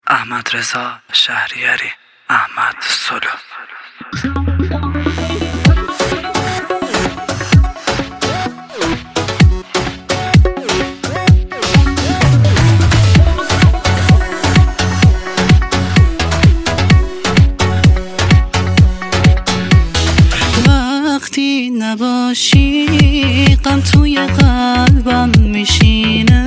احمدرضا شهریاری، احمد سلو. وقتی نباشی غم توی قلبم میشینه،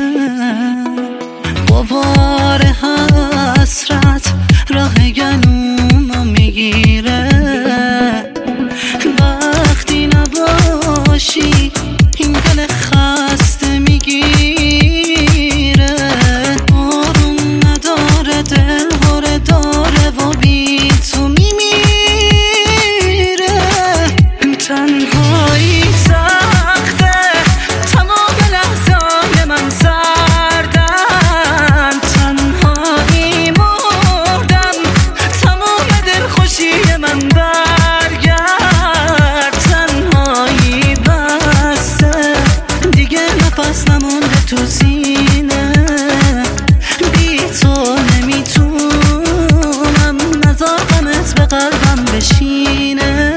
بار حسرت راه گلومو میگیره. وقتی نباشی این دل خسته میگیره، آروم نداره، دل هره داره و بی تو میمیره. تنهایی سخته، تمام لحظای من سردن، تنهایی مردم، تمام دلخوشی من برگرد. تنهایی بسته دیگه، نفس نمونده تو سینه، بی تو نمیتونم، نذار غمت به قلبم بشینه.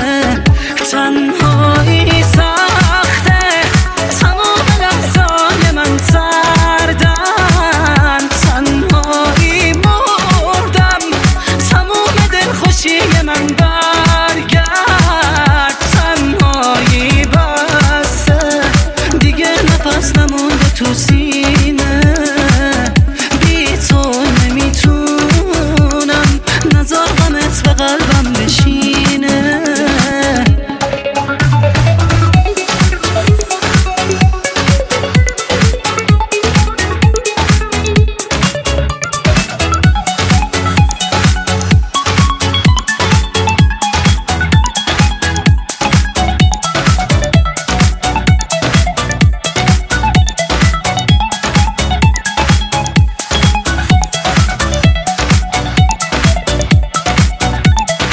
تنهایی سخته، تمام لحظای من سردن، تنهایی مردم، تمام دلخوشی من برگرد. تنهایی بسته دیگه، نفس نمونده تو سینه، بی تو نمیتونم، نذار غمت به قلبم بشینه.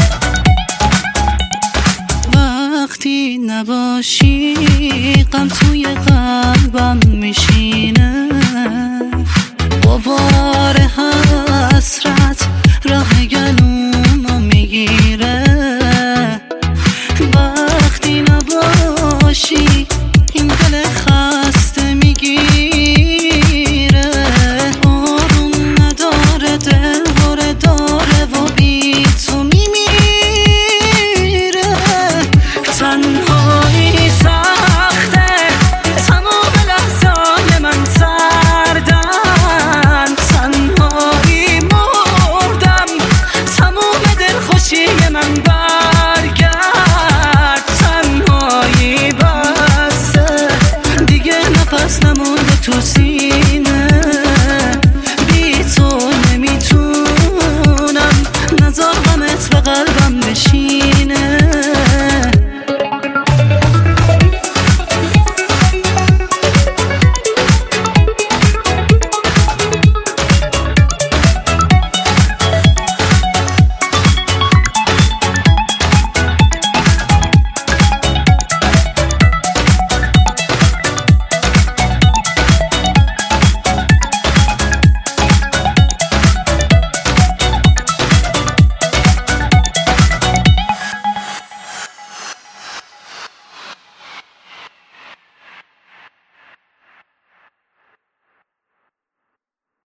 وقتی نباشی غم تو